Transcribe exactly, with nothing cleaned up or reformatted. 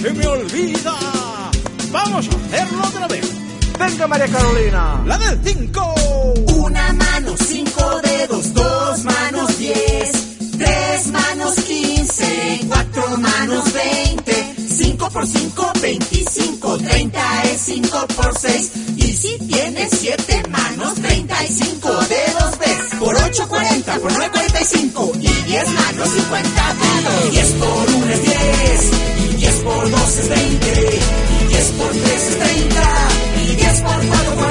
se me olvida. Vamos a hacerlo otra vez. Venga, María Carolina. La del cinco. Una mano, cinco dedos, dos manos, diez. Tres manos, quince. Cuatro manos, veinte. Cinco por cinco, veinticinco. Treinta es cinco por seis. Y si tienes siete manos, treinta y cinco dedos ves. Por ocho, cuarenta. Por nueve, cuarenta y cinco. Y diez manos, cincuenta dedos. Diez por uno es diez. Y diez por dos es veinte. Y diez por tres es treinta. Y diez por cuatro